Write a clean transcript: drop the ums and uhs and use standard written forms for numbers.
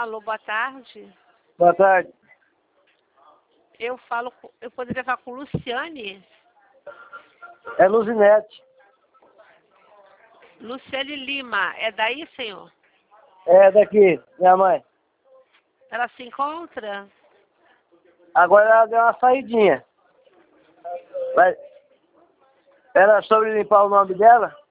Alô, boa tarde. Boa tarde. Eu poderia falar com Luciane? É Luzinete. Luciane Lima, é daí, senhor? É daqui, minha mãe. Ela se encontra? Agora ela deu uma saidinha. Mas era sobre limpar o nome dela?